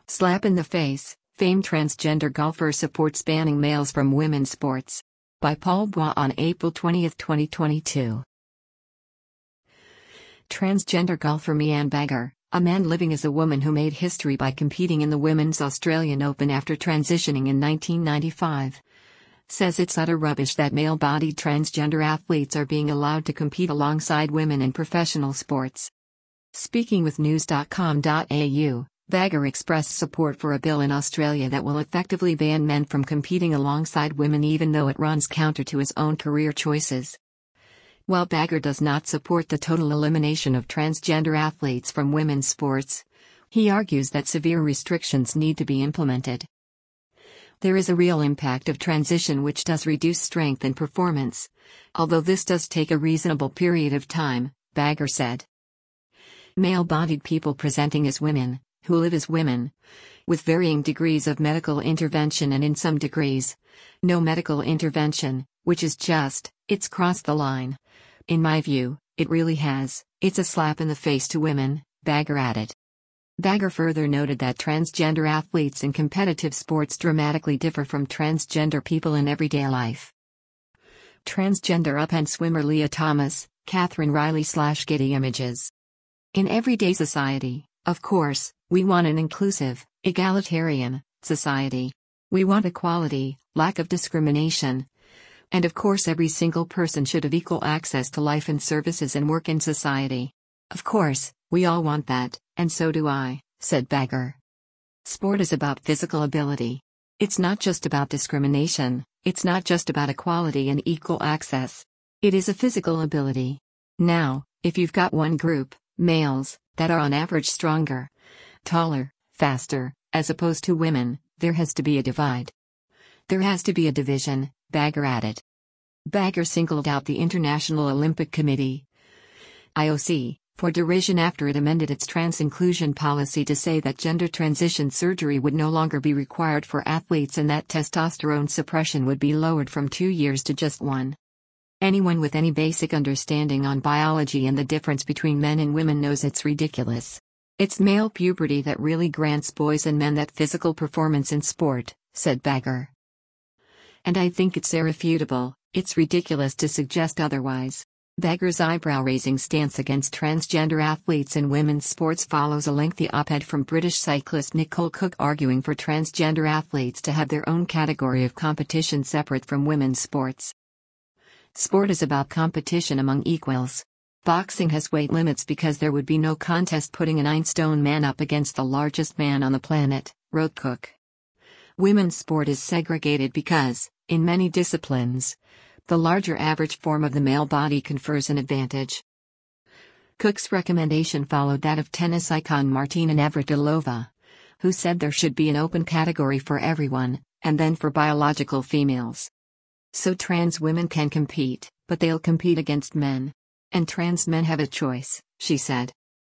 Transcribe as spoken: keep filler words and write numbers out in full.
Slap in the face, famed transgender golfer supports banning males from women's sports. By Paul Bois on April twentieth, twenty twenty-two. Transgender golfer Meanne Bagger, a man living as a woman who made history by competing in the Women's Australian Open after transitioning in nineteen ninety-five, says it's utter rubbish that male-bodied transgender athletes are being allowed to compete alongside women in professional sports. Speaking with news dot com dot a u, Bagger expressed support for a bill in Australia that will effectively ban men from competing alongside women even though it runs counter to his own career choices. While Bagger does not support the total elimination of transgender athletes from women's sports, he argues that severe restrictions need to be implemented. There is a real impact of transition which does reduce strength and performance, although this does take a reasonable period of time, Bagger said. Male-bodied people presenting as women, who live as women, with varying degrees of medical intervention and in some degrees, no medical intervention, which is just, it's crossed the line. In my view, it really has, it's a slap in the face to women, Bagger added. Bagger further noted that transgender athletes in competitive sports dramatically differ from transgender people in everyday life. Transgender up-and swimmer Leah Thomas, Catherine Riley slash Getty Images. In everyday society, of course, we want an inclusive, egalitarian society. We want equality, lack of discrimination. And of course every single person should have equal access to life and services and work in society. Of course, we all want that, and so do I, said Bagger. Sport is about physical ability. It's not just about discrimination, it's not just about equality and equal access. It is a physical ability. Now, if you've got one group, males, that are on average stronger, taller, faster, as opposed to women, there has to be a divide. There has to be a division, Bagger added. Bagger singled out the International Olympic Committee, I O C, for derision after it amended its trans-inclusion policy to say that gender transition surgery would no longer be required for athletes and that testosterone suppression would be lowered from two years to just one. Anyone with any basic understanding on biology and the difference between men and women knows it's ridiculous. It's male puberty that really grants boys and men that physical performance in sport, said Bagger. And I think it's irrefutable, it's ridiculous to suggest otherwise. Bagger's eyebrow-raising stance against transgender athletes in women's sports follows a lengthy op-ed from British cyclist Nicole Cook arguing for transgender athletes to have their own category of competition separate from women's sports. Sport is about competition among equals. Boxing has weight limits because there would be no contest putting a nine-stone man up against the largest man on the planet, wrote Cook. Women's sport is segregated because, in many disciplines, the larger average form of the male body confers an advantage. Cook's recommendation followed that of tennis icon Martina Navratilova, who said there should be an open category for everyone, and then for biological females. So trans women can compete, but they'll compete against men. And trans men have a choice, she said.